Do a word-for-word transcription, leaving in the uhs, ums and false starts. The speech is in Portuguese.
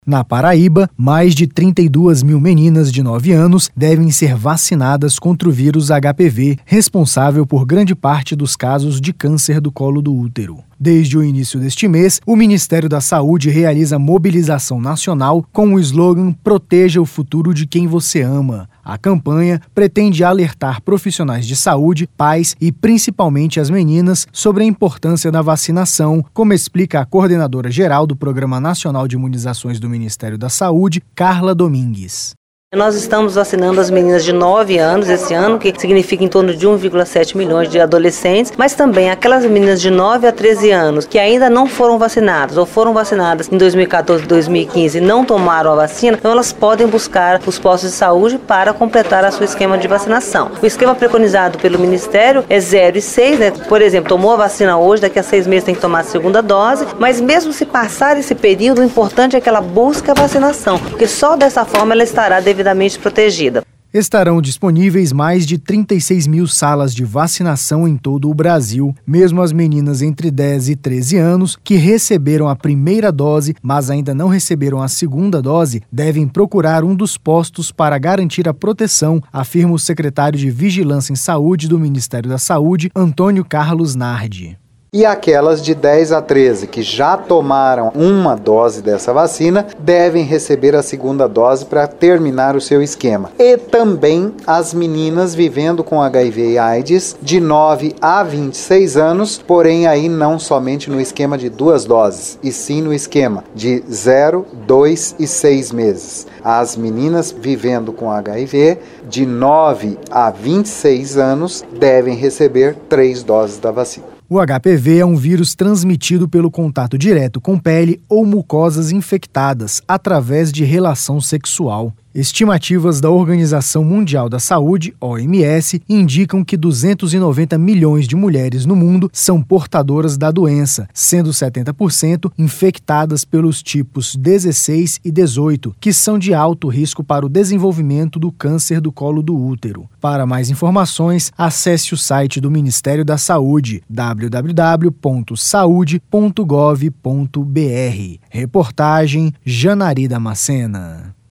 Na Paraíba, mais de trinta e duas mil meninas de nove anos devem ser vacinadas contra o vírus H P V, responsável por grande parte dos casos de câncer do colo do útero. Desde o início deste mês, o Ministério da Saúde realiza mobilização nacional com o slogan Proteja o futuro de quem você ama. A campanha pretende alertar profissionais de saúde, pais e principalmente as meninas sobre a importância da vacinação, como explica a coordenadora geral do Programa Nacional de Imunizações do Ministério da Saúde, Carla Domingues. Nós estamos vacinando as meninas de nove anos esse ano, que significa em torno de um vírgula sete milhões de adolescentes, mas também aquelas meninas de nove a treze anos que ainda não foram vacinadas ou foram vacinadas em dois mil e quatorze, dois mil e quinze e não tomaram a vacina, então elas podem buscar os postos de saúde para completar a seu esquema de vacinação. O esquema preconizado pelo Ministério é zero e seis, né? Por exemplo, tomou a vacina hoje, daqui a seis meses tem que tomar a segunda dose, mas mesmo se passar esse período, o importante é que ela busque a vacinação, porque só dessa forma ela estará devidamente protegida. Estarão disponíveis mais de trinta e seis mil salas de vacinação em todo o Brasil. Mesmo as meninas entre dez e treze anos que receberam a primeira dose, mas ainda não receberam a segunda dose, devem procurar um dos postos para garantir a proteção, afirma o secretário de Vigilância em Saúde do Ministério da Saúde, Antônio Carlos Nardi. E aquelas de dez a treze que já tomaram uma dose dessa vacina devem receber a segunda dose para terminar o seu esquema. E também as meninas vivendo com H I V e AIDS de nove a vinte e seis anos, porém aí não somente no esquema de duas doses, e sim no esquema de zero, dois e seis meses. As meninas vivendo com H I V de nove a vinte e seis anos devem receber três doses da vacina. O H P V é um vírus transmitido pelo contato direto com pele ou mucosas infectadas através de relação sexual. Estimativas da Organização Mundial da Saúde, O M S, indicam que duzentos e noventa milhões de mulheres no mundo são portadoras da doença, sendo setenta por cento infectadas pelos tipos dezesseis e dezoito, que são de alto risco para o desenvolvimento do câncer do colo do útero. Para mais informações, acesse o site do Ministério da Saúde, w w w ponto saude ponto gov ponto b r. Reportagem Janari Damascena.